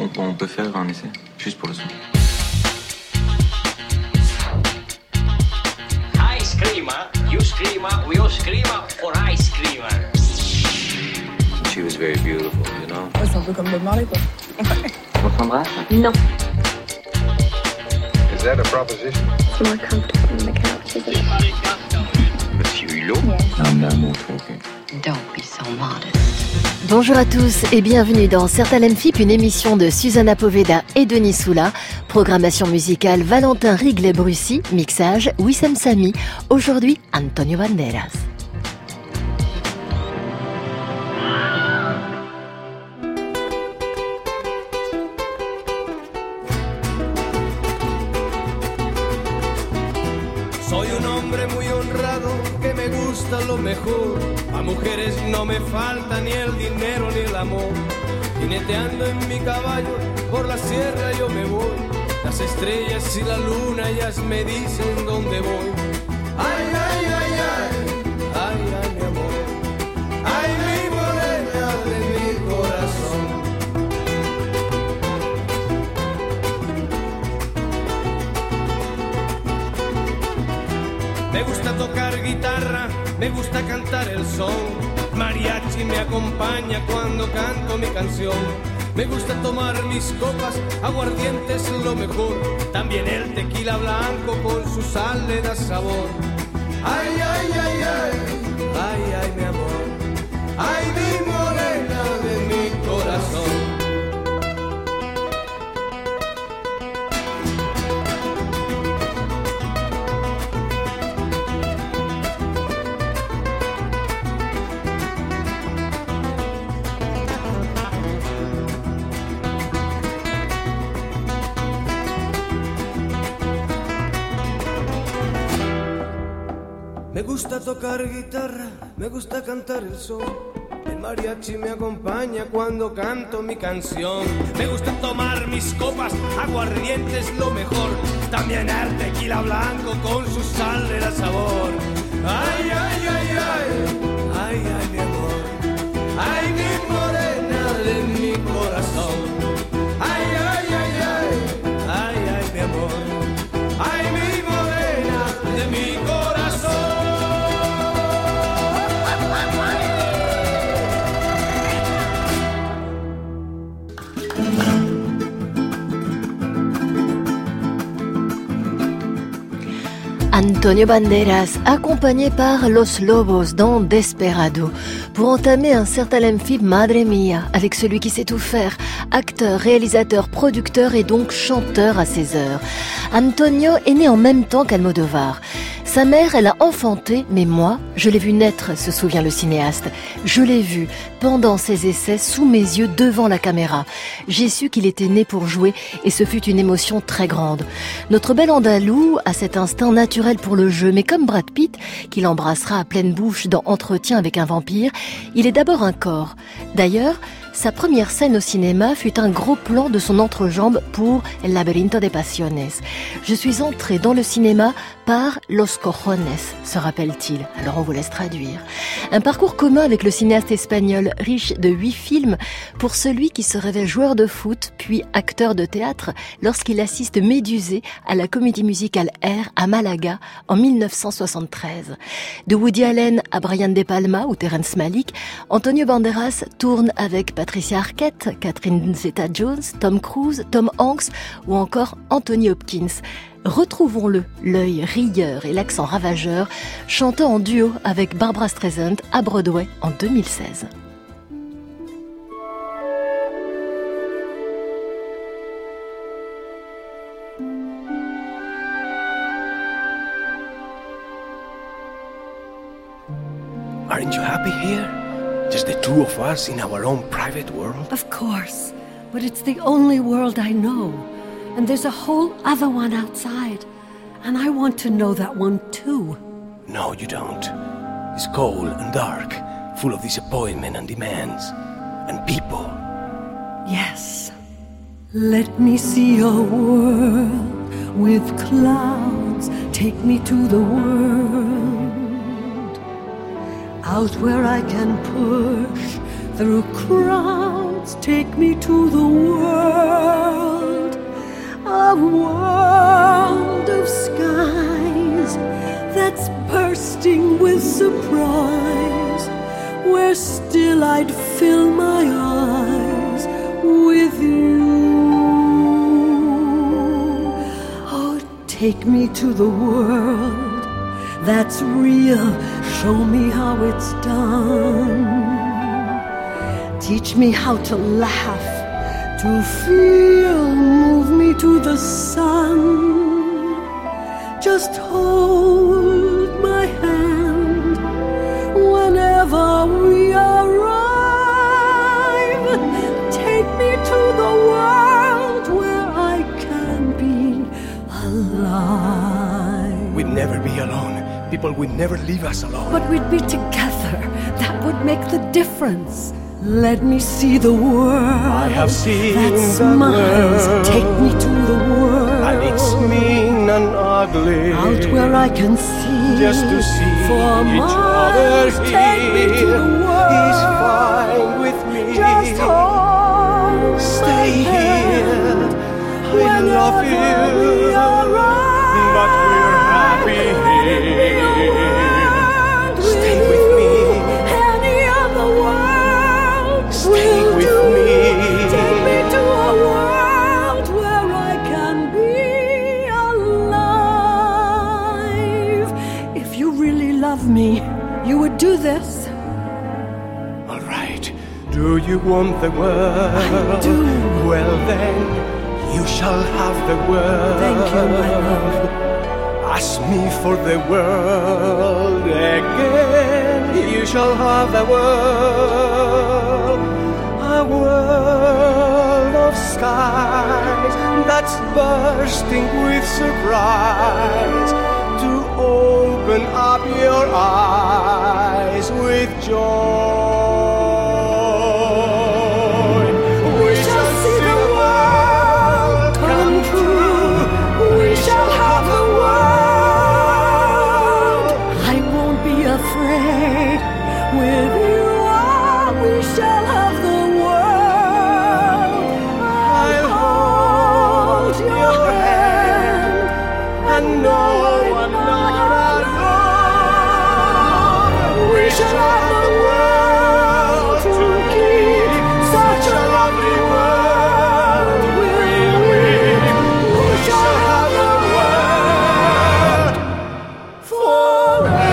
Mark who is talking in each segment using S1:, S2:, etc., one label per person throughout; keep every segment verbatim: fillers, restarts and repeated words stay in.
S1: on, on peut faire un essai, juste pour le son.
S2: Ice creamer, you screamer, we all screamer for ice creamer.
S1: She was very beautiful, you know.
S3: Ouais, c'est un peu comme Bob Marley, quoi.
S1: On s'embrasse?
S4: Non.
S5: Is that a proposition?
S4: It's more comfortable on the couch, isn't it?
S1: Monsieur Hulot? No, no more talking.
S4: Don't be so modest.
S6: Bonjour à tous et bienvenue dans Certains Fip, une émission de Susanna Poveda et Denis Soula. Programmation musicale Valentin Riglet-Brussy, mixage Wissem Sami. Aujourd'hui, Antonio Banderas.
S7: Soy un hombre muy honrado que me gusta lo mejor. A mujeres no me falta ni el dinero ni el amor. Jineteando en mi caballo por la sierra yo me voy. Las estrellas y la luna ellas me dicen dónde voy. Ay, ay, ay, ay, ay, ay, mi amor. Ay, mi morena de mi corazón. Me gusta tocar guitarra, me gusta cantar el son. Mariachi me acompaña cuando canto mi canción. Me gusta tomar mis copas, aguardiente es lo mejor. También el tequila blanco con su sal le da sabor. Ay, ay, ay, ay, ay, ay, mi amor. Ay, mi morena de mi corazón. Me gusta tocar guitarra, me gusta cantar el son. El mariachi me acompaña cuando canto mi canción. Me gusta tomar mis copas, aguardiente es lo mejor. También el tequila blanco con su sal le da sabor. Ay, ay, ay, ay, ay, ay, mi amor. Ay, mi morena de mi corazón. Ay, ay, ay, ay, ay, ay, mi amor. Ay, mi morena de mi corazón.
S6: Antonio Banderas, accompagné par Los Lobos dans Desperado, pour entamer un certain film Madre Mia, avec celui qui sait tout faire, acteur, réalisateur, producteur et donc chanteur à ses heures. Antonio est né en même temps qu'Almodovar. Sa mère, elle a enfanté, mais moi, je l'ai vu naître, se souvient le cinéaste. Je l'ai vu pendant ses essais sous mes yeux devant la caméra. J'ai su qu'il était né pour jouer et ce fut une émotion très grande. Notre bel Andalou a cet instinct naturel pour le jeu, mais comme Brad Pitt, qu'il embrassera à pleine bouche dans Entretien avec un vampire, il est d'abord un corps. D'ailleurs, sa première scène au cinéma fut un gros plan de son entrejambe pour El laberinto de pasiones. Je suis entrée dans le cinéma par Los cojones, se rappelle-t-il. Alors on vous laisse traduire. Un parcours commun avec le cinéaste espagnol, riche de huit films, pour celui qui se rêvait joueur de foot, puis acteur de théâtre, lorsqu'il assiste médusé à la comédie musicale Air à Malaga en dix-neuf cent soixante-treize. De Woody Allen à Brian De Palma ou Terrence Malick, Antonio Banderas tourne avec Patricia Arquette, Catherine Zeta-Jones, Tom Cruise, Tom Hanks ou encore Anthony Hopkins. Retrouvons-le, l'œil rieur et l'accent ravageur, chantant en duo avec Barbra Streisand à Broadway en deux mille seize.
S7: Aren't you happy here? Just the two of us in our own private world?
S8: Of course, but it's the only world I know. And there's a whole other one outside. And I want to know that one too.
S7: No, you don't. It's cold and dark, full of disappointment and demands. And people.
S8: Yes. Let me see your world with clouds. Take me to the world. Out where I can push through crowds, take me to the world, a world of skies that's bursting with surprise, where still I'd fill my eyes with you. Oh, take me to the world that's real, show me how it's done. Teach me how to laugh, to feel, move me to the sun. Just hold my hand whenever we arrive. Take me to the world where I can be alive.
S7: We'd never be alone. People would never leave us alone.
S8: But we'd be together. That would make the difference. Let me see the world.
S7: I have seen
S8: that
S7: the
S8: smiles.
S7: world.
S8: Take me to the world.
S7: And it's mean and ugly.
S8: Out where I can see.
S7: Just to see
S8: for
S7: each
S8: miles.
S7: other
S8: Take me to the world.
S7: is fine with me.
S8: Just hold
S7: Stay
S8: my
S7: here.
S8: hand.
S7: I love you.
S8: We arrive.
S7: But we're happy here. Stay with me.
S8: Any other world.
S7: Stay
S8: will
S7: with
S8: do.
S7: me.
S8: Take me to a world where I can be alive. If you really love me, you would do this.
S7: All right. Do you want the world?
S8: I do.
S7: Well then, you shall have the world.
S8: Thank you, my love.
S7: Ask me for the world again. You shall have the world. A world of skies that's bursting with surprise, to open up your eyes with joy. We shall see the world come true. We shall have the world.
S8: I won't be afraid. With you, ah, we shall have the world.
S7: I'll hold your hand and know I'm not alone. We shall have the world to keep, such a lovely world. We, we, we shall have the world forever.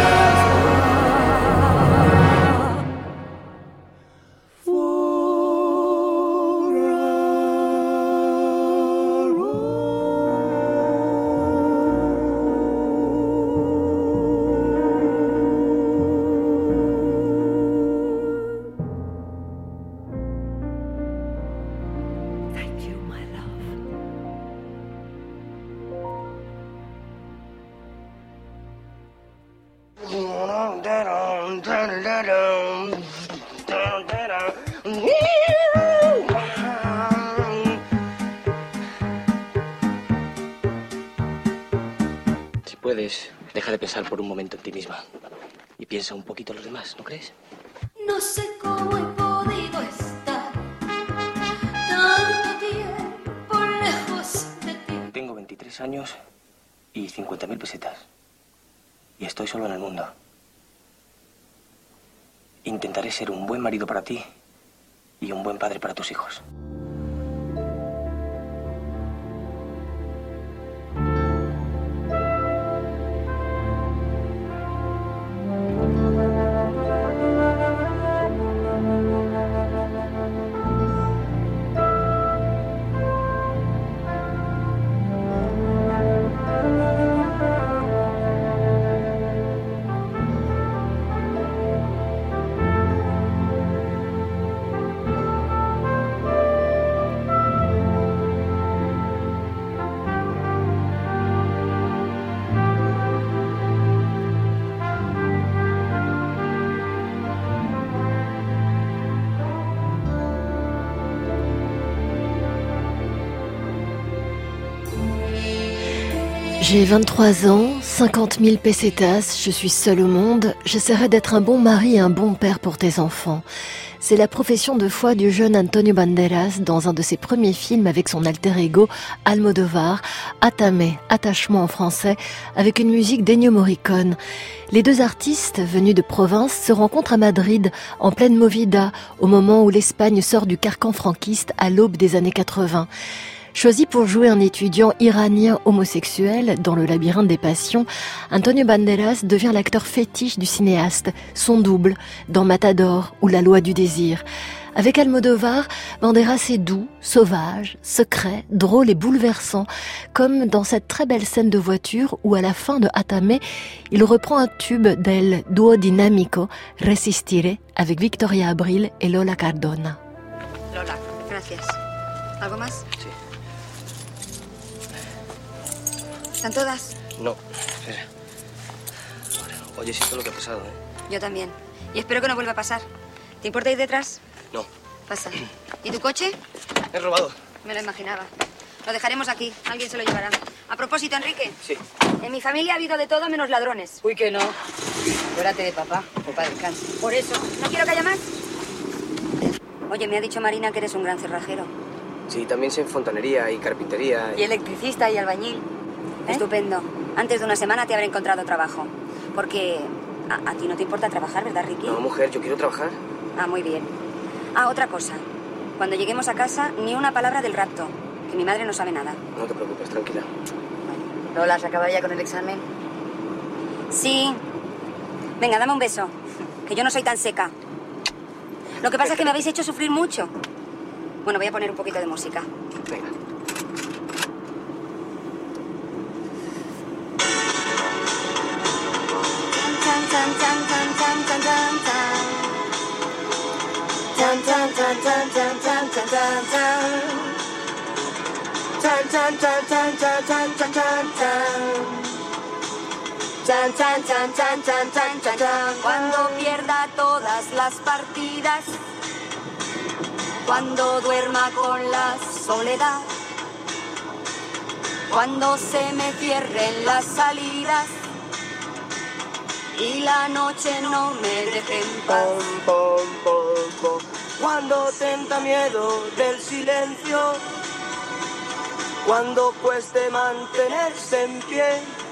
S8: Thank you, my love.
S2: Si puedes, deja de pensar por un momento en ti misma y piensa un poquito en los demás, ¿no crees?
S3: No sé cómo he podido estar tanto tiempo lejos de ti.
S2: Tengo veintitrés años y cincuenta mil pesetas. Y estoy solo en el mundo. Intentaré ser un buen marido para ti y un buen padre para tus hijos.
S6: J'ai vingt-trois ans, cinquante mille pesetas, je suis seule au monde, j'essaierai d'être un bon mari et un bon père pour tes enfants. C'est la profession de foi du jeune Antonio Banderas dans un de ses premiers films avec son alter ego Almodovar, Atame, attachement en français, avec une musique d'Ennio Morricone. Les deux artistes venus de province se rencontrent à Madrid en pleine movida, au moment où l'Espagne sort du carcan franquiste à l'aube des années quatre-vingts. Choisi pour jouer un étudiant iranien homosexuel dans Le labyrinthe des passions, Antonio Banderas devient l'acteur fétiche du cinéaste, son double, dans Matador ou La loi du désir. Avec Almodovar, Banderas est doux, sauvage, secret, drôle et bouleversant, comme dans cette très belle scène de voiture où à la fin de Atame, il reprend un tube d'El Duo Dinámico, Resistiré, avec Victoria Abril et Lola Cardona.
S5: Lola, gracias. ¿Algo más?
S2: Sí.
S5: ¿Están todas?
S2: No, espera. Oye, siento lo que ha pasado, ¿eh?
S5: Yo también. Y espero que no vuelva a pasar. ¿Te importa ir detrás?
S2: No.
S5: Pasa. ¿Y tu coche?
S2: He robado.
S5: Me lo imaginaba. Lo dejaremos aquí. Alguien se lo llevará. A propósito, Enrique.
S2: Sí.
S5: En mi familia ha habido de todo menos ladrones.
S9: Uy, que no. Acuérdate de papá. Papá descanse.
S5: Por eso. ¿No quiero que haya más? Oye, me ha dicho Marina que eres un gran cerrajero.
S2: Sí, también sé en fontanería y carpintería.
S9: Y electricista y albañil.
S5: ¿Eh? Estupendo. Antes de una semana te habré encontrado trabajo. Porque a, a ti no te importa trabajar, ¿verdad, Ricky?
S2: No, mujer, yo quiero trabajar.
S5: Ah, muy bien. Ah, otra cosa. Cuando lleguemos a casa, ni una palabra del rapto. Que mi madre no sabe nada.
S2: No te preocupes, tranquila.
S9: Bueno. Lola, ¿has acabado ya con el examen?
S5: Sí. Venga, dame un beso. Que yo no soy tan seca. Lo que pasa es que me habéis hecho sufrir mucho. Bueno, voy a poner un poquito de música.
S2: Venga.
S5: Cuando pierda todas las partidas, cuando duerma con la soledad, cuando se me cierren las salidas y la noche no me deje en paz.
S7: Pom, pom, pom, pom. Cuando tenta miedo del silencio, cuando cueste mantenerse en pie,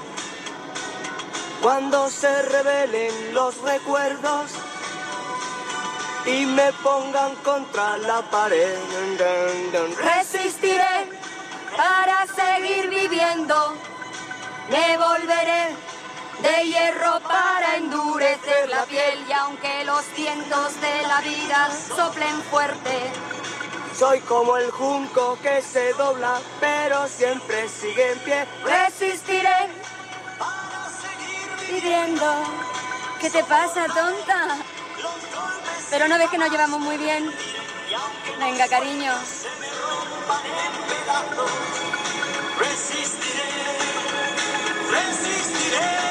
S7: cuando se revelen los recuerdos y me pongan contra la pared.
S5: Resistiré para seguir viviendo, me volveré de hierro para endurecer la piel, y aunque los vientos de la vida soplen fuerte,
S7: soy como el junco que se dobla pero siempre sigue en pie.
S5: resistiré para seguir viviendo. ¿Qué te pasa, tonta? Pero no ves que nos llevamos muy bien. Venga, cariño.
S7: Resistiré, resistiré.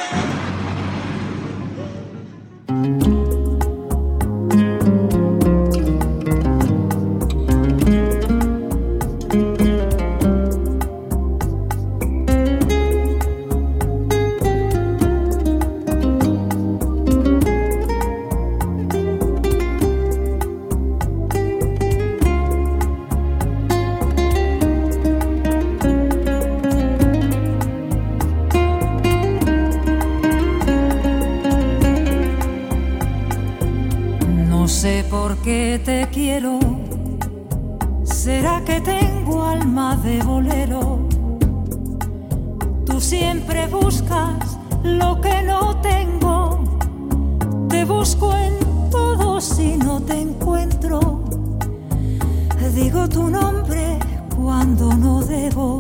S10: Que te quiero, será que tengo alma de bolero. Tú siempre buscas lo que no tengo, te busco en todo si no te encuentro. Digo tu nombre cuando no debo.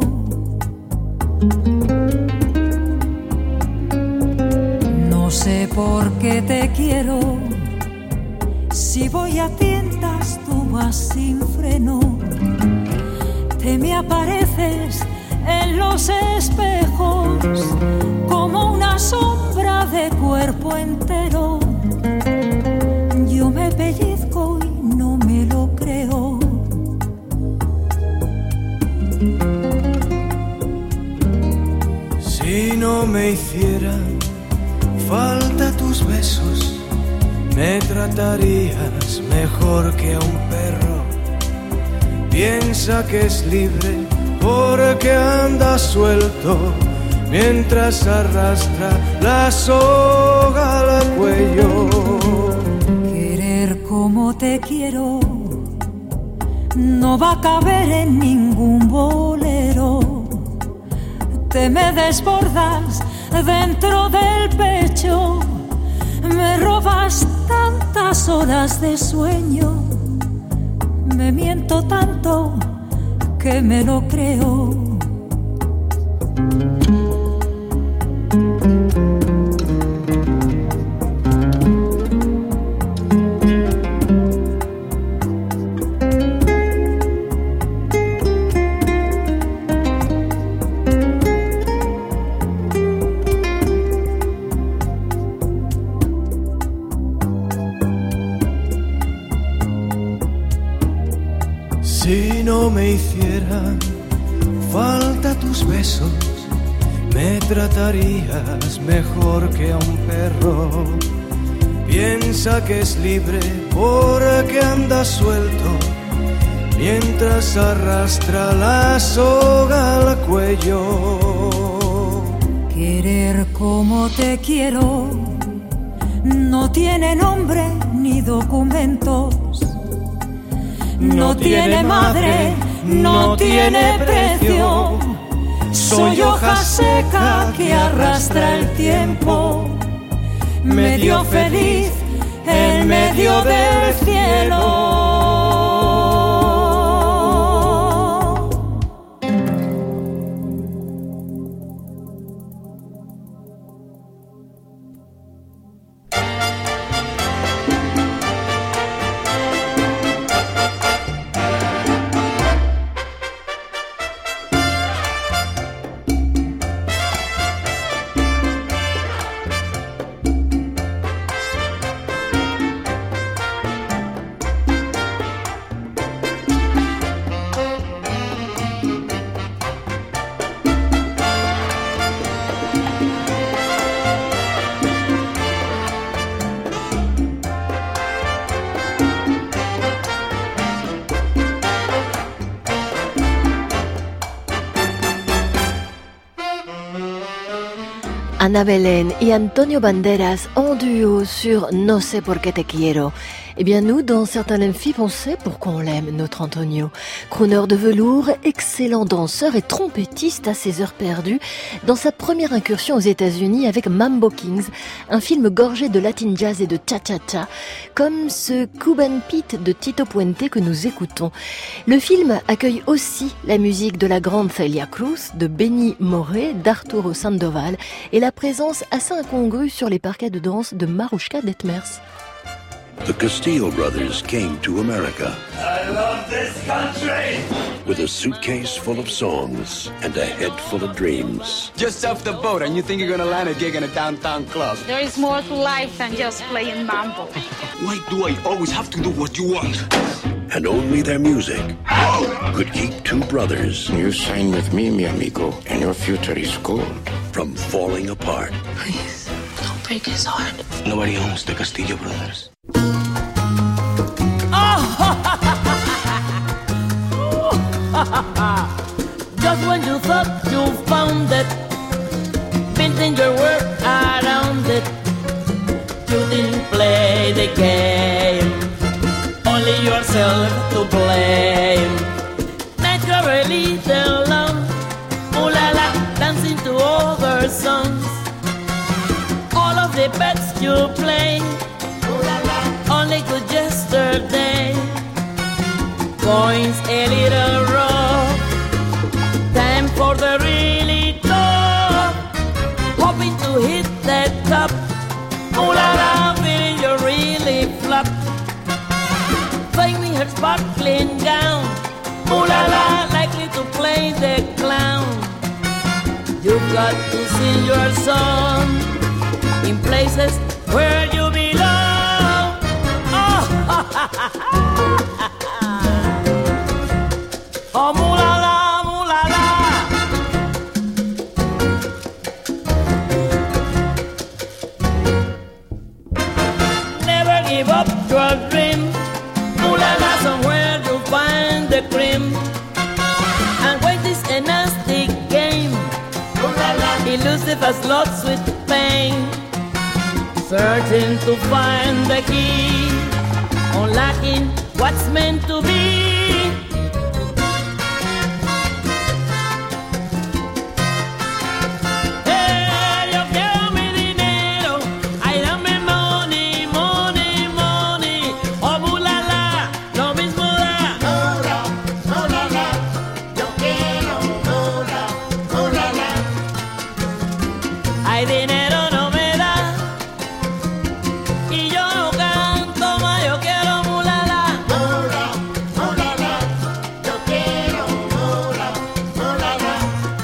S10: No sé por qué te quiero. Si voy a tientas, tú vas sin freno. Te me apareces en los espejos como una sombra de cuerpo entero. Yo me pellizco y no me lo creo.
S7: Si no me hicieran falta tus besos me tratarías mejor que a un perro. Piensa que es libre porque anda suelto mientras arrastra la soga al cuello.
S10: Querer como te quiero no va a caber en ningún bolero. Te me desbordas dentro del pecho, me robas tantas horas de sueño, me miento tanto que me lo creo.
S7: Si no me hicieran falta tus besos, me tratarías mejor que a un perro. Piensa que es libre porque anda suelto mientras arrastra la soga al cuello.
S10: Querer como te quiero no tiene nombre ni documentos. No tiene madre, no tiene precio. Soy hoja seca que arrastra el tiempo, medio feliz en medio del cielo.
S6: Ana Belén y Antonio Banderas en duo sur No sé por qué te quiero. Eh bien nous, dans Certains l'aiment filles, on sait pourquoi on l'aime, notre Antonio. Crooner de velours, excellent danseur et trompettiste à ses heures perdues, dans sa première incursion aux États-Unis avec Mambo Kings, un film gorgé de latin jazz et de cha-cha-cha, comme ce Cuban Pete de Tito Puente que nous écoutons. Le film accueille aussi la musique de la grande Celia Cruz, de Benny Moré, d'Arturo Sandoval et la présence assez incongrue sur les parquets de danse de Marushka Detmers.
S11: The Castillo brothers came to America.
S12: I love this country!
S11: With a suitcase full of songs and a head full of dreams.
S13: Just off the boat and you think you're gonna land a gig in a downtown club.
S14: There is more to life than just playing mambo.
S12: Why do I always have to do what you want?
S11: And only their music could keep two brothers.
S15: You sign with me, mi amigo, and your future is gold.
S11: From falling apart.
S2: Please, don't break his heart. Nobody owns the Castillo brothers.
S16: Just when you thought you found it, building your world around it, you didn't play the game, only yourself to blame. Naturally alone, ooh la la, dancing to other songs. All of the bets you play, ooh la la, only good yesterday. Coins a little rough, time for the really tough, hoping to hit that top. Ooh la la, feeling you really flop. Find me her sparkling gown. Ooh la la, likely to play the clown. You've got to sing your song in places where you belong. Oh, ha, ha, ha, ha. Oh, moolah-la, moolah-la. Never Lucifer's lost with pain, searching to find the key, unlocking what's meant to be. Hey, yo quiero mi dinero, ay dame money, money, money. Oh, mulala, lo mismo da. Mula, mulala, yo quiero mula, mulala. Ay, dinero no me da y yo no canto más, yo quiero mulala. Mula, mulala, yo quiero mula, mulala.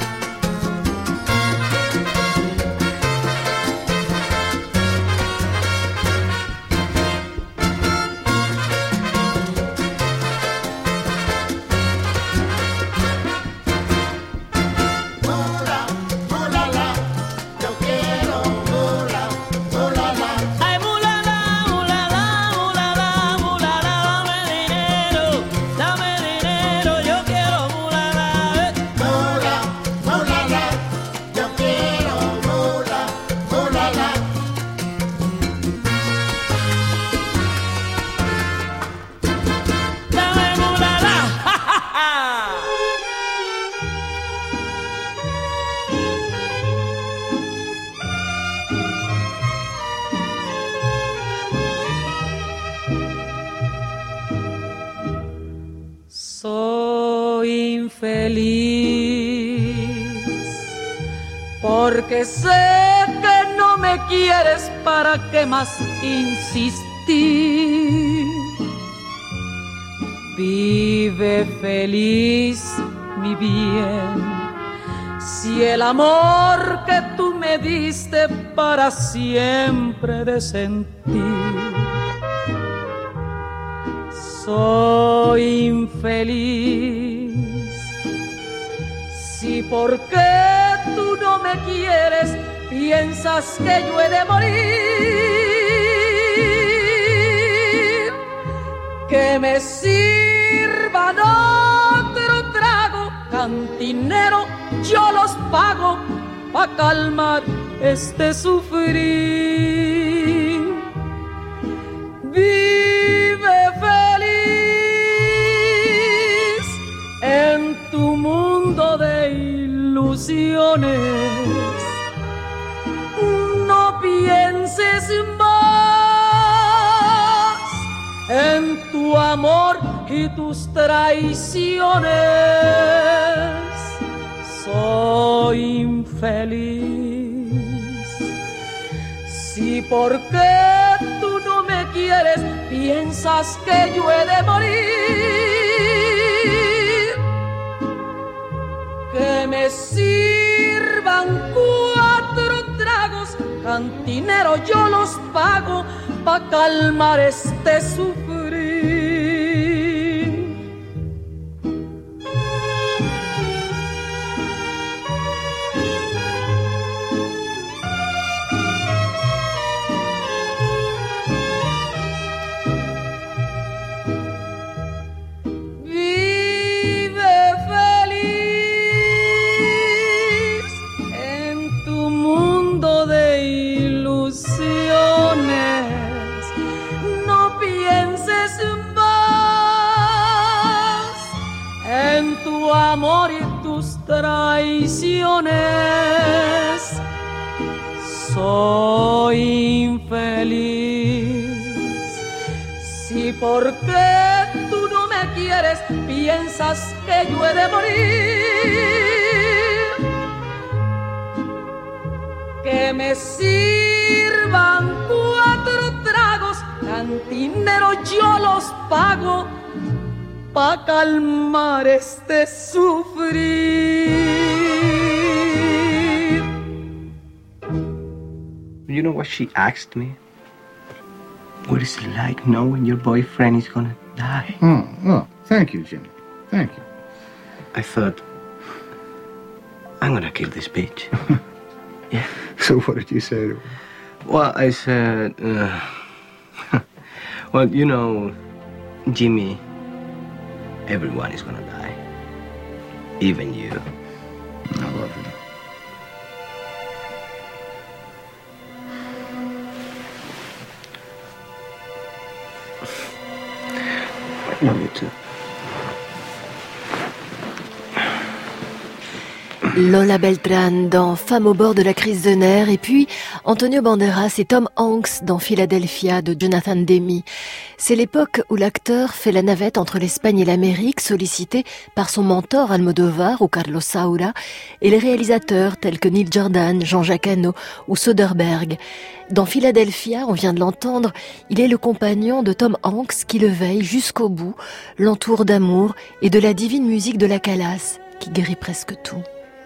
S16: Mula, mulala, yo quiero mula, mulala. Ay, mulala, mulala, mulala, mulala, dame dinero, dame dinero, yo quiero mulala. Mula, mulala, yo quiero mula, mulala. Dame mulala, ja, ja, ja. Soy infeliz porque sé que no me quieres, ¿para qué más insistir? Vive feliz, mi bien, si el amor que tú me diste para siempre de sentir. Soy infeliz si porque tú no me quieres piensas que yo he de morir. Que me sirvan otro trago, cantinero, yo los pago pa' calmar este sufrir. Vive feliz en tu mundo de ilusiones. No pienses más en tu amor y tus traiciones. Soy infeliz si porque tú no me quieres piensas que yo he de morir. Que me sirvan cuatro tragos, cantinero, yo los pago pa' calmar este sufrir. Vive feliz en tu mundo de ilusiones. No pienses más en tu amor y tus traiciones. Soy infeliz si porque tú no me quieres piensas que yo he de morir. Que me sirvan cuatro tragos, cantinero, yo los pago pa' calmar este sufrir.
S17: You know what she asked me? What is it like knowing your boyfriend is gonna die?
S18: Oh, oh, thank you, Jimmy. Thank you.
S17: I thought, I'm gonna kill this bitch. Yeah.
S18: So what did you say to her?
S17: Well, I said, uh, well, you know, Jimmy, everyone is gonna die. Even you.
S18: I love you.
S17: Love you too.
S6: Lola Beltran dans Femme au bord de la crise de nerfs, et puis Antonio Banderas et Tom Hanks dans Philadelphia de Jonathan Demme. C'est l'époque où l'acteur fait la navette entre l'Espagne et l'Amérique, sollicité par son mentor Almodovar ou Carlos Saura, et les réalisateurs tels que Neil Jordan, Jean-Jacques Hano ou Soderbergh. Dans Philadelphia, on vient de l'entendre, il est le compagnon de Tom Hanks qui le veille jusqu'au bout, l'entoure d'amour et de la divine musique de la Calas, qui guérit presque tout.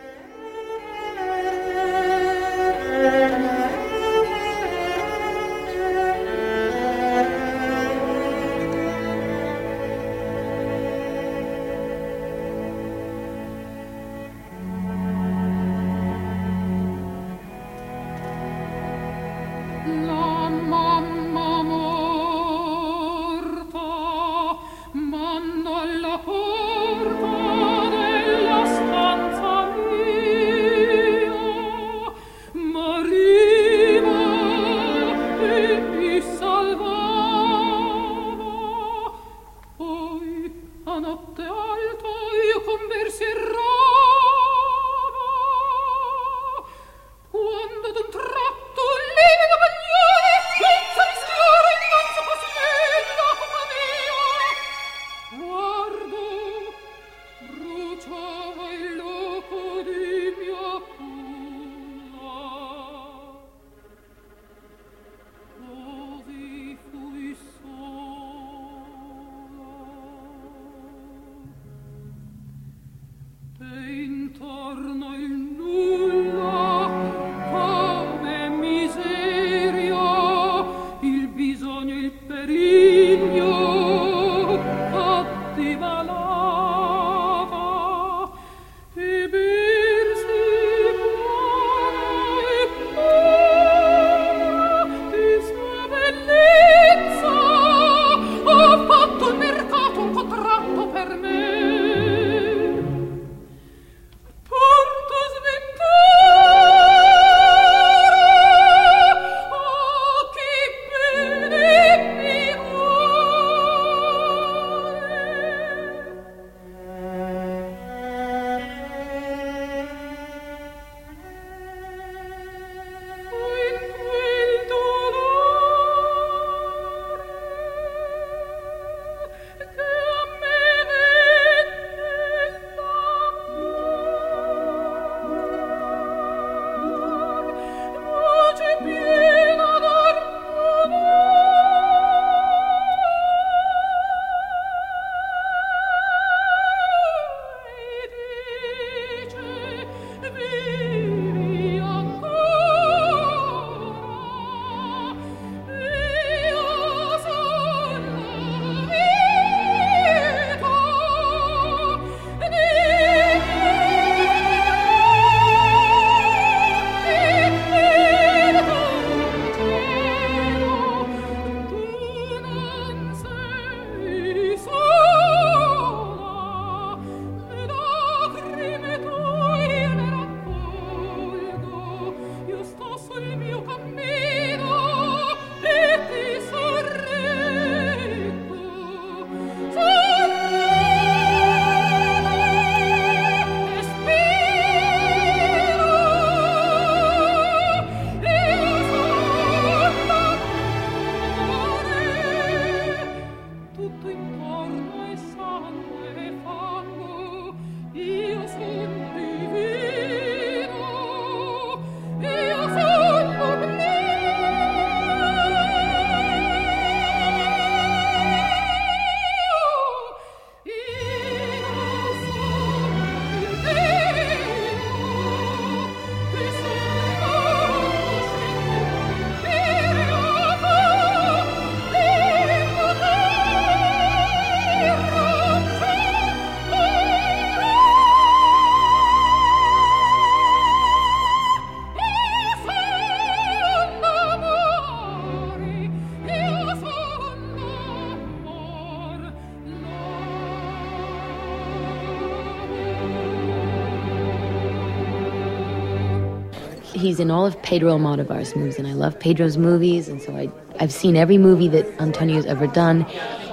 S19: He's in all of Pedro Almodovar's movies, and I love Pedro's movies, and so I, I've seen every movie that Antonio's ever done.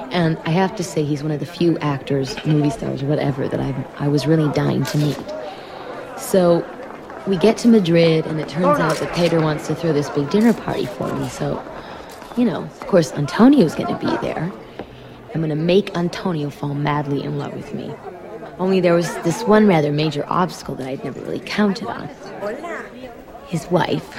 S19: And I have to say, he's one of the few actors, movie stars, or whatever, that I I was really dying to meet. So we get to Madrid, and it turns out that Pedro wants to throw this big dinner party for me. So, you know, of course, Antonio's going to be there. I'm going to make Antonio fall madly in love with me. Only there was this one rather major obstacle that I'd never really counted on. His wife.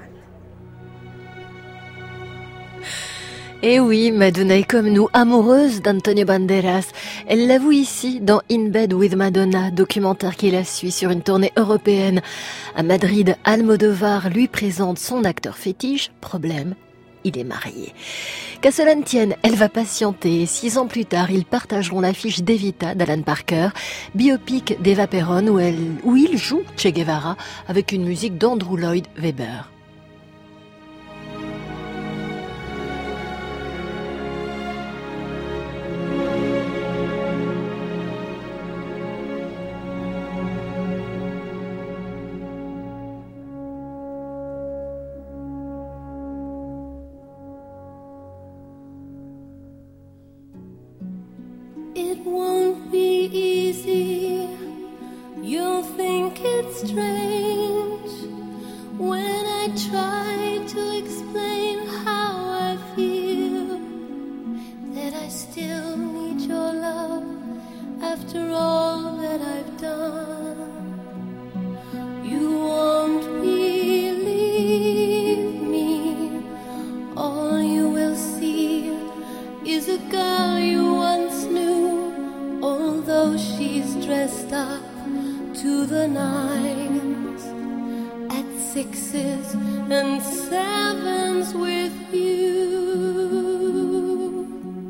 S6: Et oui, Madonna est comme nous, amoureuse d'Antonio Banderas. Elle l'avoue ici dans In Bed with Madonna, documentaire qui la suit sur une tournée européenne. À Madrid, Almodovar lui présente son acteur fétiche. Problème, il est marié. Qu'à cela ne tienne, elle va patienter. Six ans plus tard, ils partageront l'affiche d'Evita d'Alan Parker, biopic d'Eva Perón où, elle, où il joue Che Guevara avec une musique d'Andrew Lloyd Webber.
S3: It won't be easy, you'll think it's strange when I try to explain how I feel, that I still need your love after all that I've done. You won't believe me, all you will see is a girl you once knew, although she's dressed up to the nines, at sixes and sevens with you.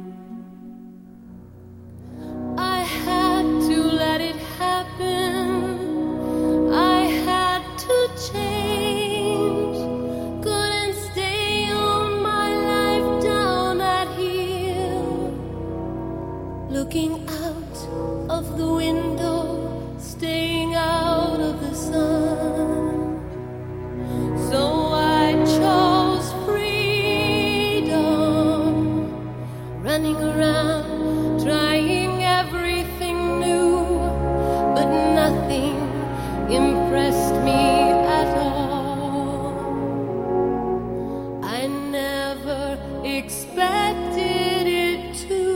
S3: I had to let it happen, I had to change, couldn't stay on my life down at heel, looking out of the window, staying out of the sun. So I chose freedom, running around, trying everything new, but nothing impressed me at all. I never expected it to.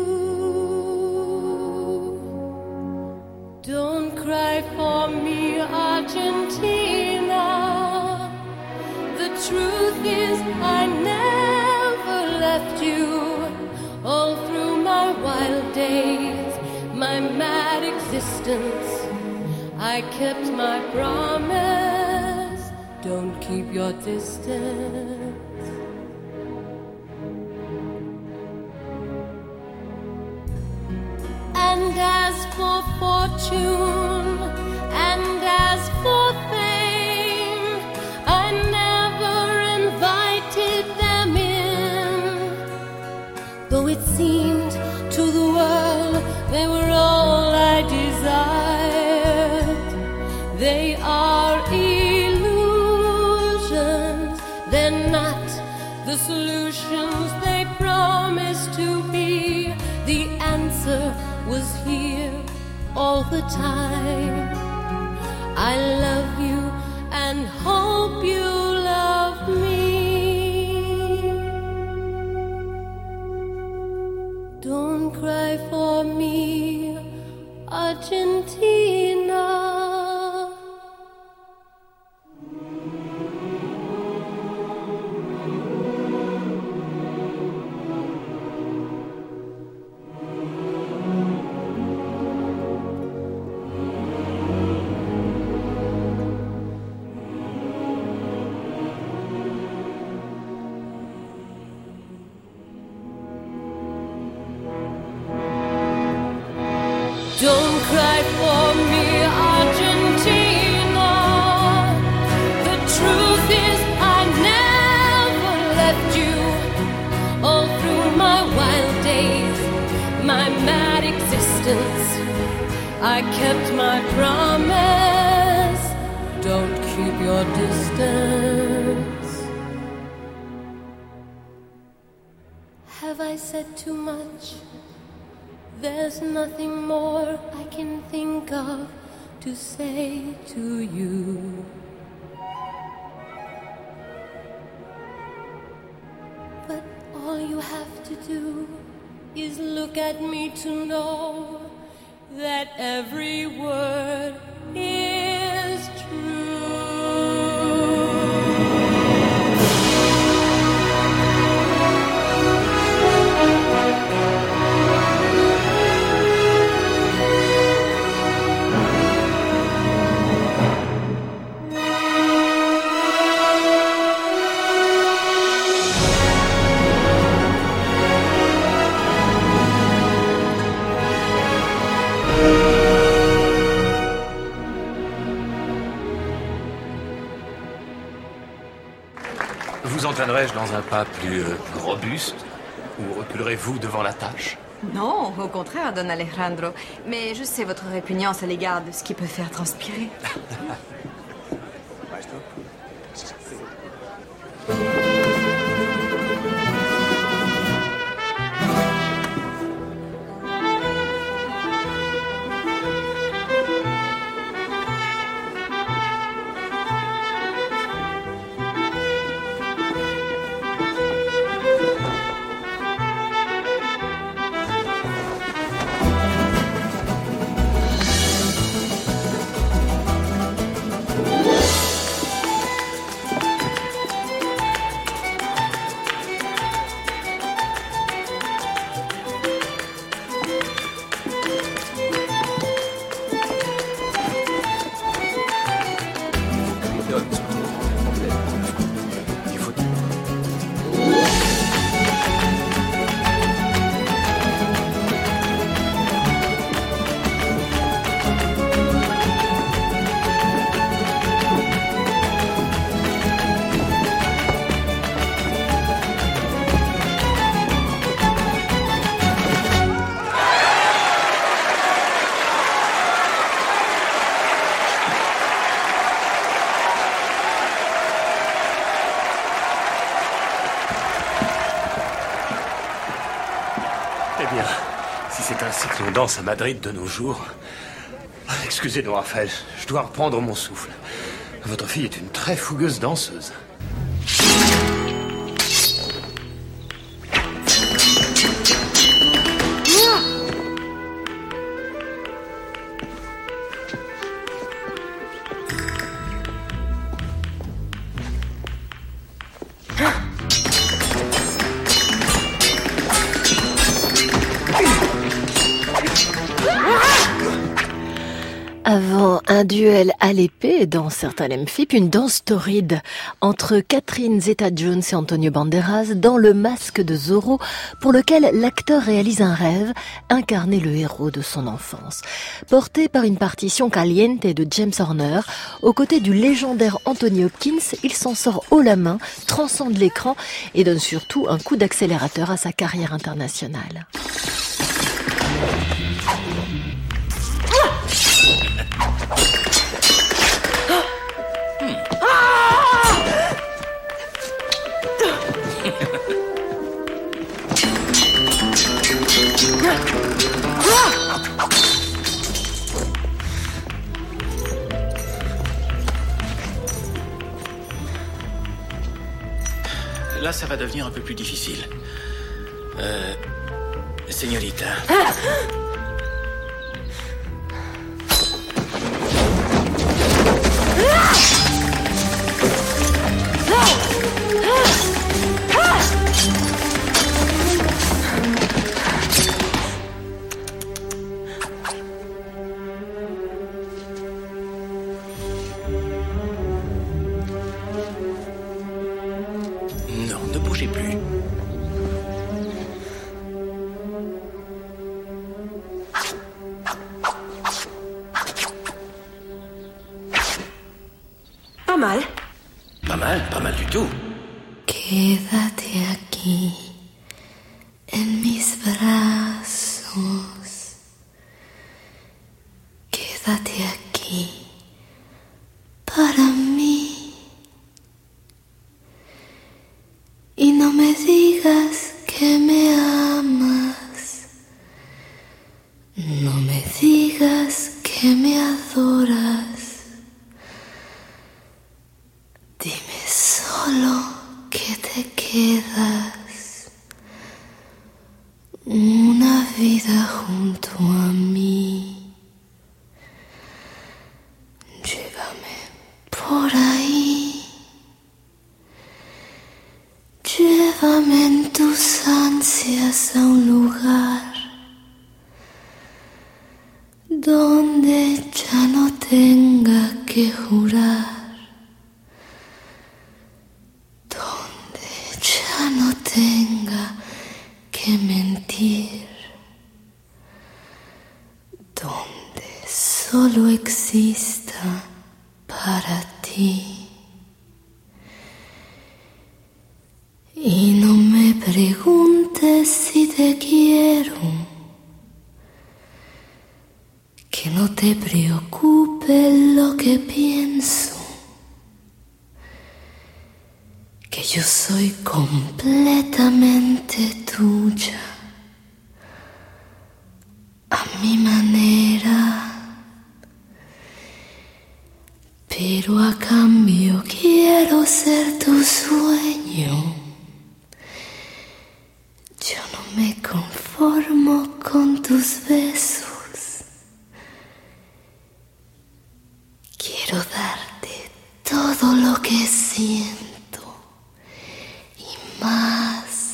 S3: Don't cry for me, Argentina. The truth is I never left you. All through my wild days, my mad existence, I kept my promise. Don't keep your distance. And as for fortune, and as for fame, I never invited them in, though it seemed to the world they were all I desired. They are illusions, they're not the solutions they promised to be. The answer was here all the time. I love you and hope you love me. Don't cry for me, Argentina. Don't cry for me, Argentina. The truth is I never left you. All through my wild days, my mad existence, I kept my promise. Don't keep your distance. Have Have I said too much? There's nothing more I can think of to say to you. But all you have to do is look at me to know that every word is true.
S20: Vous entraînerai-je dans un pas plus euh, robuste? Ou reculerez-vous devant la tâche?
S21: Non, au contraire, Don Alejandro. Mais je sais votre répugnance à l'égard de ce qui peut faire transpirer.
S20: On danse à Madrid de nos jours. Excusez-nous, Raphaël, je dois reprendre mon souffle. Votre fille est une très fougueuse danseuse.
S6: Avant un duel à l'épée dans certains M F I P, une danse torride entre Catherine Zeta-Jones et Antonio Banderas dans Le Masque de Zorro, pour lequel l'acteur réalise un rêve, incarner le héros de son enfance. Porté par une partition caliente de James Horner, aux côtés du légendaire Anthony Hopkins, il s'en sort haut la main, transcende l'écran et donne surtout un coup d'accélérateur à sa carrière internationale.
S15: Là, ça va devenir un peu plus difficile. Euh... Señorita.
S3: Ah!
S15: Non, ne bougez plus.
S21: Pas mal.
S15: Pas mal, pas mal du tout.
S3: Quédate aquí, en mis brazos. Quédate aquí, para mí. Y no me digas que me amas. solo que te quedas una vida junto a mí. Llévame por ahí, llévame en tus ansias a un lugar donde ya no tenga que jurar, donde ya no tenga que mentir, donde solo exista para ti. Y no me preguntes si te quiero, que no te preocupe lo que pienso, que yo soy completamente tuya, a mi manera, pero a cambio quiero ser tu sueño. Yo no me conformo con tus besos. Quiero darte todo lo que siento y más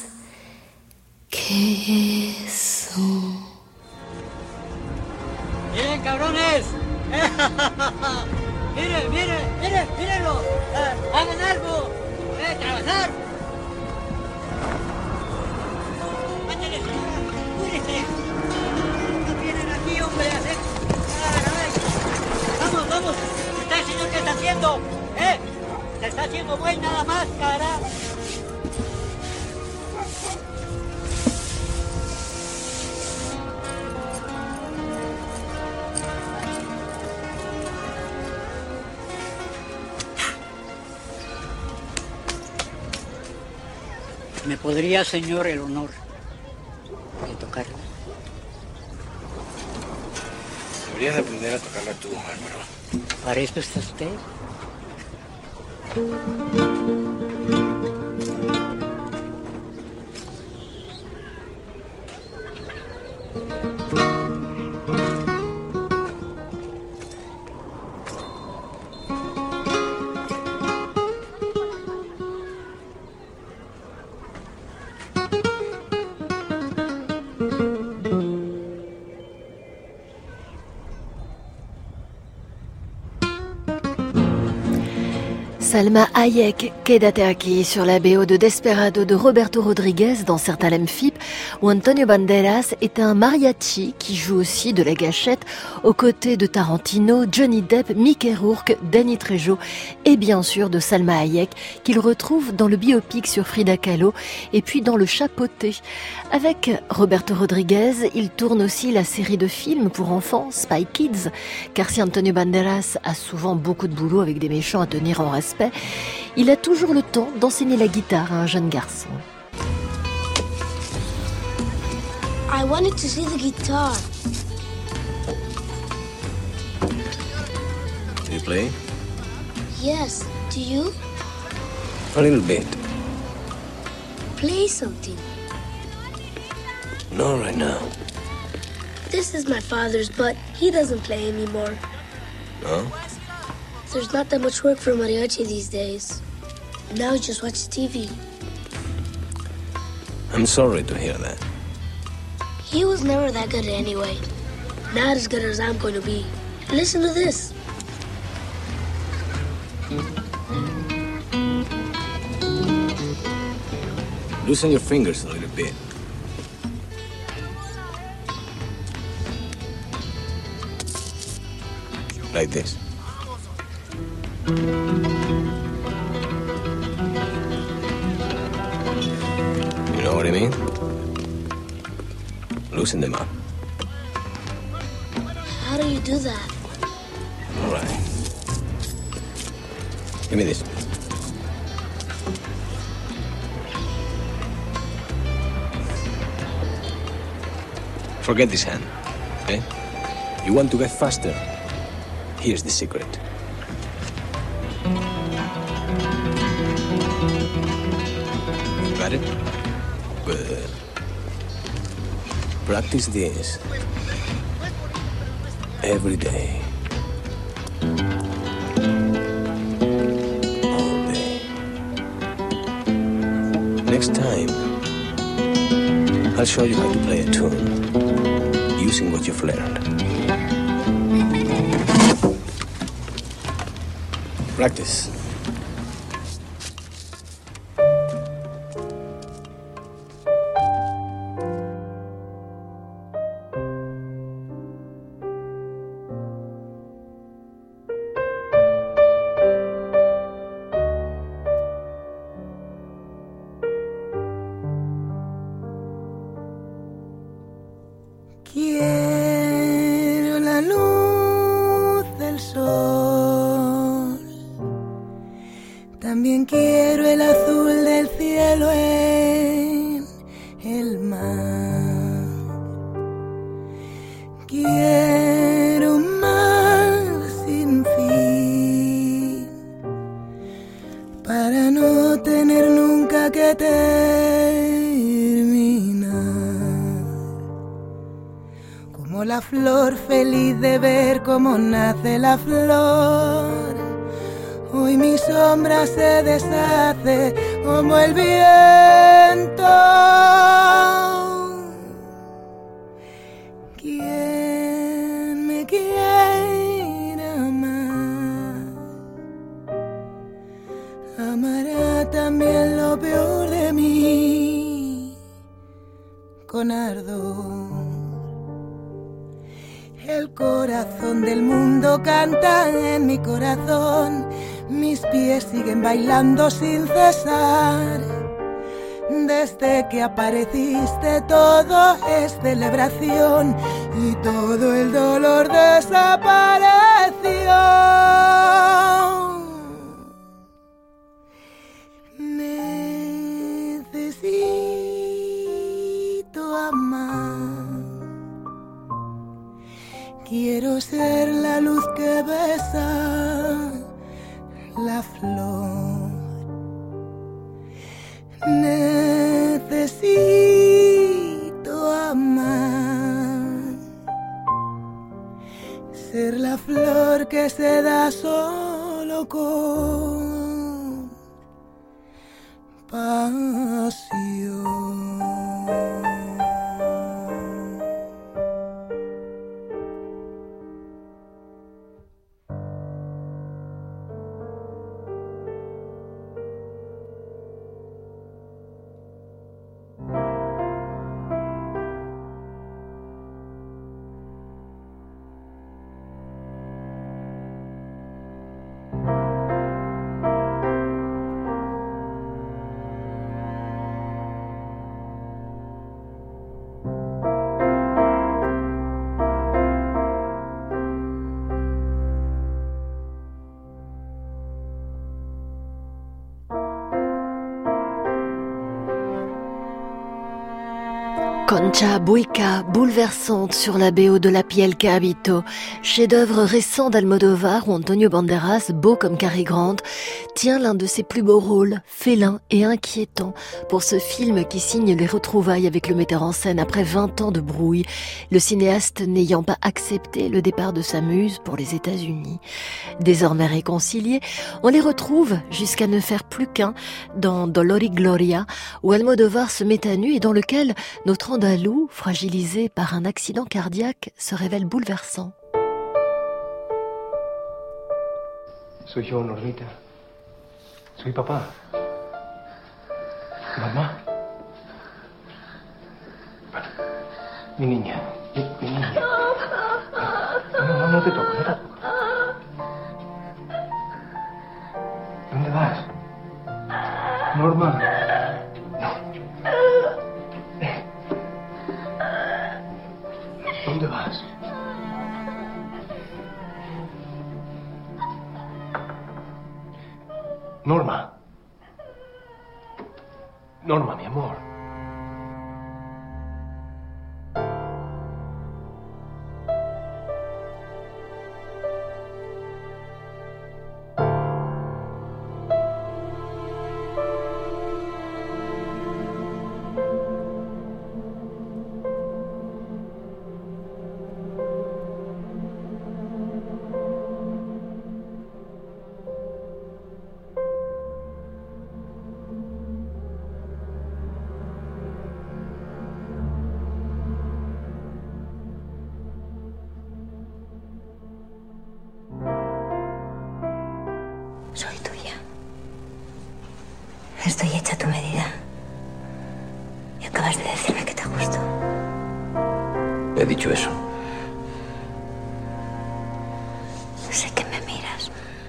S3: que eso.
S1: ¡Miren, cabrones! ¡Miren, miren, miren, mírenlo! Eh, ¡Hagan algo! ¡Eh, trabajar! ¡Ándale, señora! ¡Cúrese! ¡No vienen aquí, hombre, a hacer... ¡Vamos, vamos! ¿Está el señor qué está haciendo? ¿Eh? Se está haciendo güey nada más, cara. ¿Me podría, señor, el honor de tocarla?
S22: Deberías aprender a tocarla tú, Álvaro.
S1: ¿Para esto está usted?
S6: Salma Hayek, Quédate aquí sur la B O de Desperado de Roberto Rodriguez dans Certains l'aiment Phip, où Antonio Banderas est un mariachi qui joue aussi de la gâchette aux côtés de Tarantino, Johnny Depp, Mickey Rourke, Danny Trejo et bien sûr de Salma Hayek qu'il retrouve dans le biopic sur Frida Kahlo et puis dans Le Chapeauté. Avec Roberto Rodriguez, il tourne aussi la série de films pour enfants Spy Kids, car si Antonio Banderas a souvent beaucoup de boulot avec des méchants à tenir en respect, il a toujours le temps d'enseigner la guitare à un jeune garçon.
S3: I wanted to see the guitar.
S22: Do you play?
S3: Yes, do you?
S22: A little bit.
S3: Play something.
S22: No, right now.
S3: This is my father's, but he doesn't play anymore.
S22: No?
S3: There's not that much work for a mariachi these days. Now he just watches T V.
S22: I'm sorry to hear that.
S3: He was never that good anyway. Not as good as I'm going to be. Listen to this.
S22: Loosen your fingers a little bit. Like this. You know what I mean? Loosen them up.
S3: How do you do that?
S22: All right. Give me this. Forget this hand, okay? You want to get faster? Here's the secret. Got it? Good. Practice this every day. All day. Next time, I'll show you how to play a tune using what you've learned. Practice.
S4: Quiero la luz del sol, también quiero el azul del cielo en el mar. Quiero un mar sin fin, para no tener nunca que terminar. Como la flor feliz de ver cómo nace la flor, hoy mi sombra se deshace como el viento. Quien me quiera amar, amará también lo peor de mí con ardor. El corazón del mundo canta en mi corazón, mis pies siguen bailando sin cesar. Desde que apareciste todo es celebración y todo el dolor desapareció. Necesito amar. Quiero ser la luz que besa la flor. Necesito amar, ser la flor que se da solo con pasión.
S6: Concha Buica, bouleversante sur la B O de La piel que habito, chef-d'œuvre récent d'Almodovar où Antonio Banderas, beau comme Cary Grant, tient l'un de ses plus beaux rôles, félin et inquiétant, pour ce film qui signe les retrouvailles avec le metteur en scène après vingt ans de brouille, le cinéaste n'ayant pas accepté le départ de sa muse pour les États-Unis. Désormais réconciliés, on les retrouve jusqu'à ne faire plus qu'un dans Dolor y Gloria, où Almodovar se met à nu et dans lequel notre andalou, fragilisé par un accident cardiaque, se révèle bouleversant.
S17: Soy yo, Normita. Soy papá. Mamá. Mi niña. Mi, mi niña. No, no, no te toco, no te toco. ¿Dónde vas? Norma. ¿Dónde vas? Norma. Norma, mi amor.
S8: Estoy hecha a tu medida. Y acabas de decirme que te gusto.
S22: He dicho eso.
S8: Sé que me miras.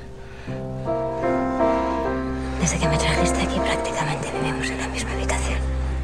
S8: Desde que me trajiste aquí prácticamente vivimos en la misma habitación.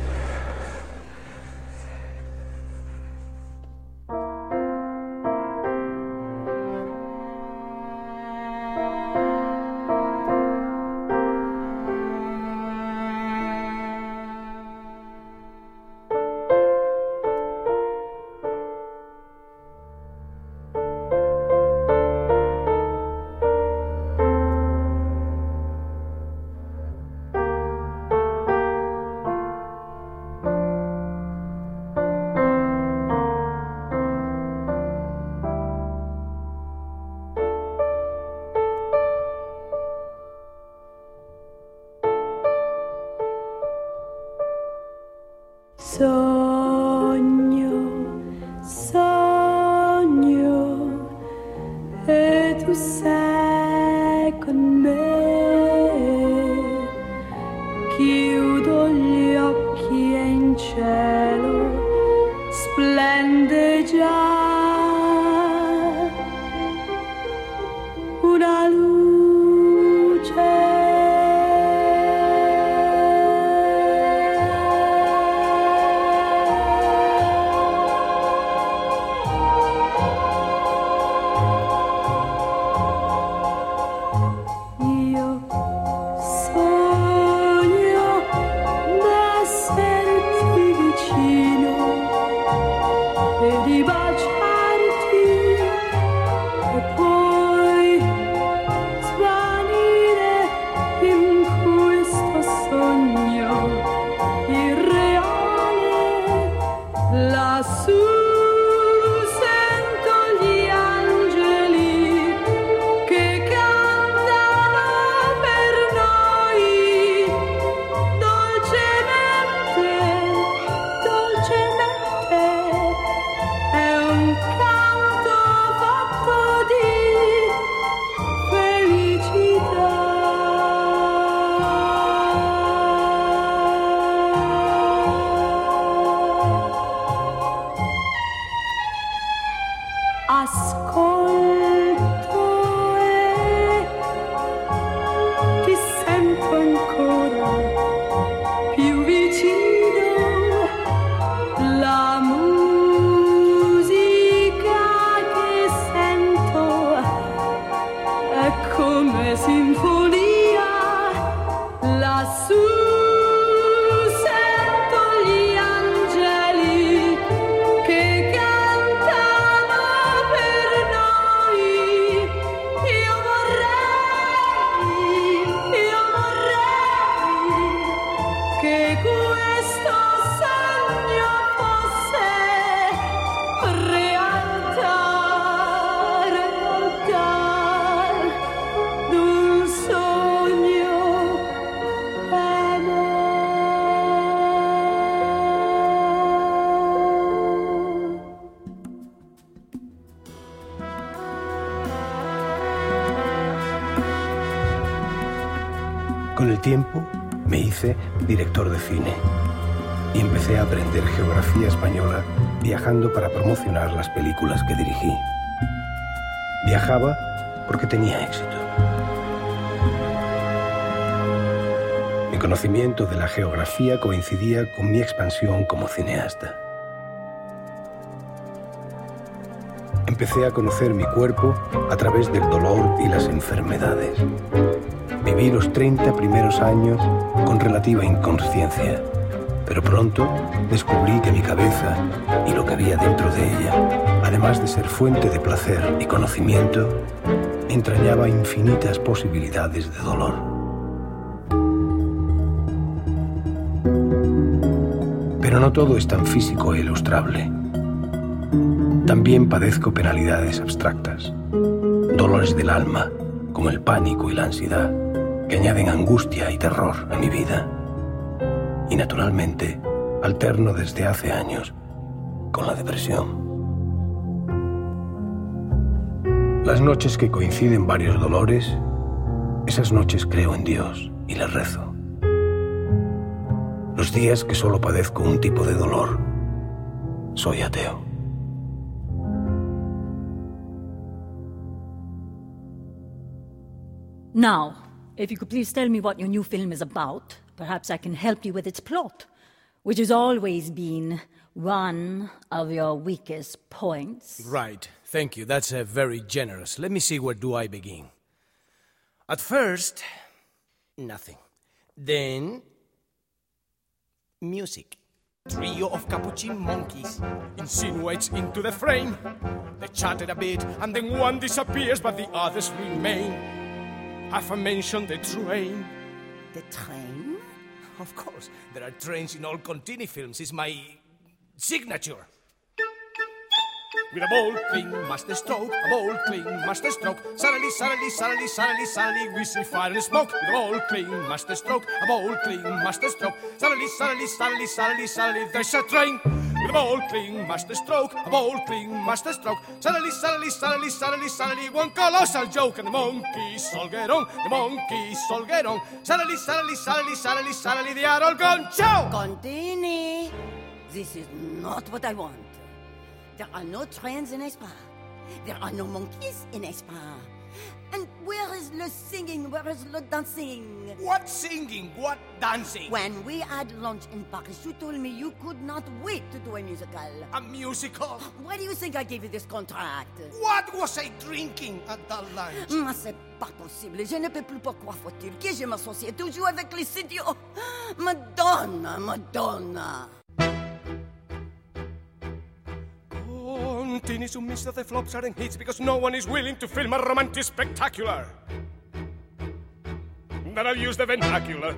S3: Sogno, sogno, e tu sei con me. Chiudo gli occhi e in cielo splende già una luce.
S9: Con el tiempo me hice director de cine y empecé a aprender geografía española viajando para promocionar las películas que dirigí. Viajaba porque tenía éxito. Mi conocimiento de la geografía coincidía con mi expansión como cineasta. Empecé a conocer mi cuerpo a través del dolor y las enfermedades. Viví los treinta primeros años con relativa inconsciencia, pero pronto descubrí que mi cabeza y lo que había dentro de ella, además de ser fuente de placer y conocimiento, entrañaba infinitas posibilidades de dolor. Pero no todo es tan físico e ilustrable. También padezco penalidades abstractas, dolores del alma, como el pánico y la ansiedad, que añaden angustia y terror a mi vida. Y naturalmente, alterno desde hace años con la depresión. Las noches que coinciden varios dolores, esas noches creo en Dios y le rezo. los días que solo padezco un tipo de dolor. Soy ateo.
S5: Now, if you could please tell me what your new film is about, perhaps I can help you with its plot, which has always been one of your weakest points.
S7: Right. Thank you. That's uh, very generous. Let me see, where do I begin? At first, nothing. Then, music. Trio of capuchin monkeys insinuates into the frame. They chatted a bit, and then one disappears, but the others remain. Have I mentioned the train?
S5: The train?
S7: Of course. There are trains in all Contini films. It's my signature. With a bold, clean master stroke, a bold, clean master stroke. Suddenly, suddenly, suddenly, suddenly, suddenly, we see fire and smoke. With a bold, clean master stroke, a bold, clean master stroke. Suddenly, suddenly, suddenly, suddenly, suddenly, there's a train. With a bold, clean master stroke, a bold, clean master stroke. Suddenly, suddenly, suddenly, suddenly, suddenly, one colossal joke, and the monkeys all get on. The monkeys all get on. Suddenly, suddenly, suddenly, suddenly, suddenly, they are all gone. Ciao!
S1: Contini. This is not what I want. There are no trains in Espa. There are no monkeys in Espa. And where is the singing? Where is the dancing?
S7: What singing? What dancing?
S1: When we had lunch in Paris, you told me you could not wait to do a musical.
S7: A musical?
S1: Why do you think I gave you this contract?
S7: What was I drinking at the lunch?
S1: Mais c'est pas possible. Je ne peux plus. Pourquoi faut-il que je m'associe toujours avec les idiots? Madonna, Madonna.
S7: Contini submits that the flops aren't hits because no one is willing to film a romantic spectacular. Then I'll use the vernacular.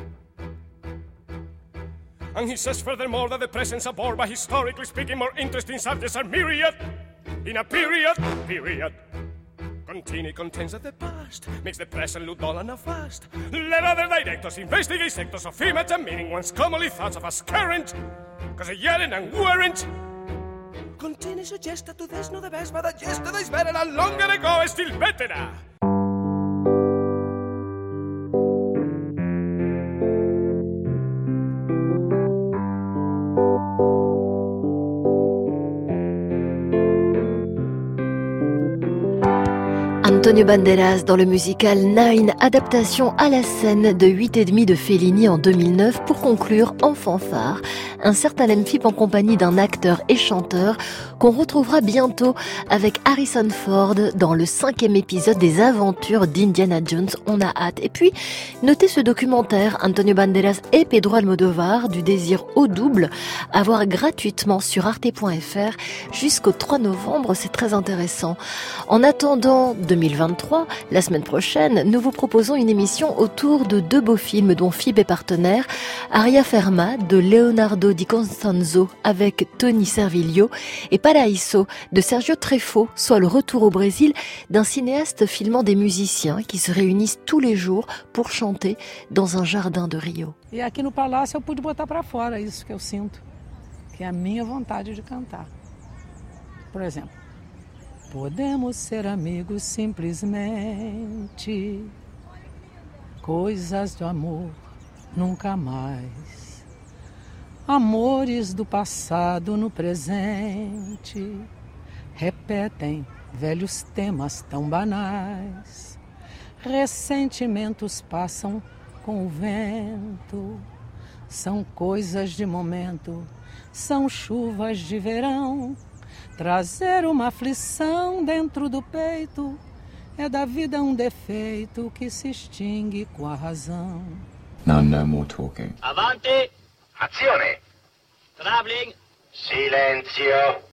S7: And he says furthermore that the presents are bored, but historically speaking, more interesting subjects are myriad. In a period, period. Contini contends that the past makes the present look dull and a fast. Let other directors investigate sectors of image and meaning one's commonly thoughts of as current. Cause a yelling and weren't. Contini suggests that today's not the best, but that yesterday's better and longer ago is still better.
S6: Antonio Banderas dans le musical Nine, adaptation à la scène de huit et demi de Fellini en deux mille neuf pour conclure en fanfare un certain Lemphip en compagnie d'un acteur et chanteur qu'on retrouvera bientôt avec Harrison Ford dans le cinquième épisode des aventures d'Indiana Jones. On a hâte. Et puis, notez ce documentaire Antonio Banderas et Pedro Almodóvar du désir au double à voir gratuitement sur arte point f r jusqu'au trois novembre. C'est très intéressant. En attendant deux mille vingt-trois, la semaine prochaine, nous vous proposons une émission autour de deux beaux films dont Fib est partenaire, Aria Ferma de Leonardo Di Constanzo avec Tony Servillo et Paraíso de Sergio Trefo, soit le retour au Brésil d'un cinéaste filmant des musiciens qui se réunissent tous les jours pour chanter dans un jardin de Rio.
S23: E aqui no Palácio eu pude botar para fora isso que eu sinto, que é a minha vontade de cantar. Por exemplo, podemos ser amigos simplesmente, coisas do amor nunca mais. Amores do passado no presente repetem velhos temas tão banais. Ressentimentos passam com o vento, são coisas de momento, são chuvas de verão. Trazer uma aflição dentro do peito é da vida um defeito que se extingue com a razão.
S24: Now no more talking.
S25: Avanti! Azione! Traveling!
S24: Silenzio!